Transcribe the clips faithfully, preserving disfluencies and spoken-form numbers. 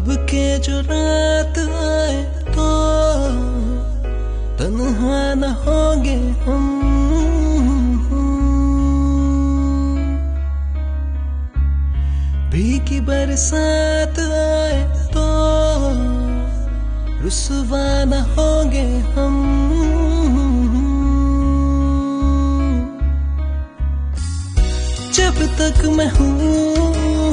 अब के जो रात आए तो तन्हा न होंगे हम। भीगी बरसात आए तो रुसवा न होंगे हम। जब तक मैं हूँ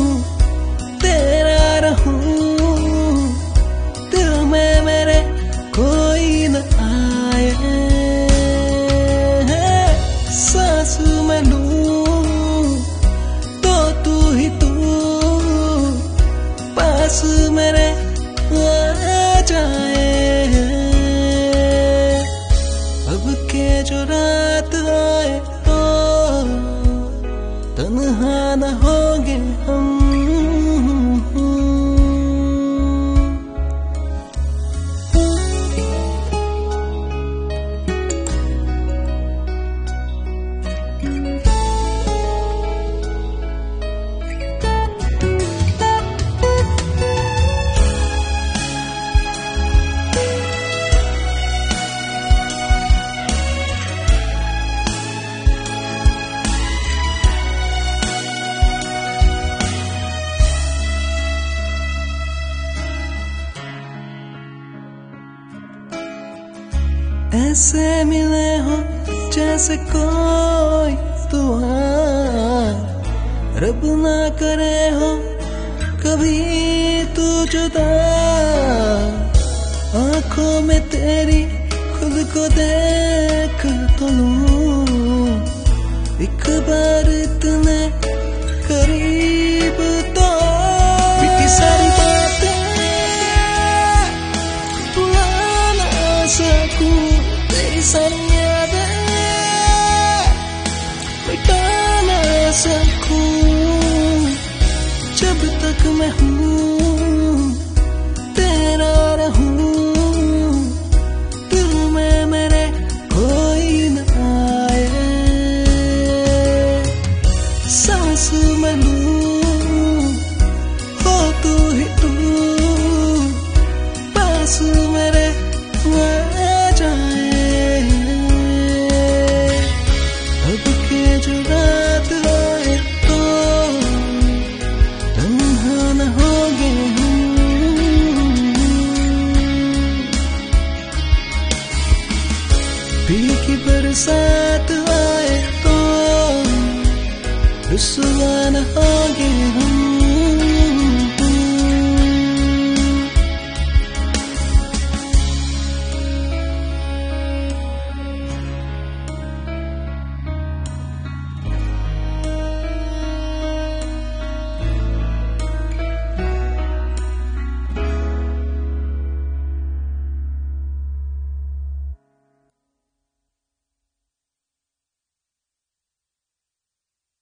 तेरा रहूं, दिल में मेरे कोई न आए। सांस में लूं तो तू ही तू पास मेरे आ जाए। अब के जो रात आए तो तन्हा न होंगे हम। ऐसे मिले हो जैसे कोई दुआ, रब ना करे हो कभी तू जुदा। आंखों में तेरी खुद को देख तो लूं, एक बार इतने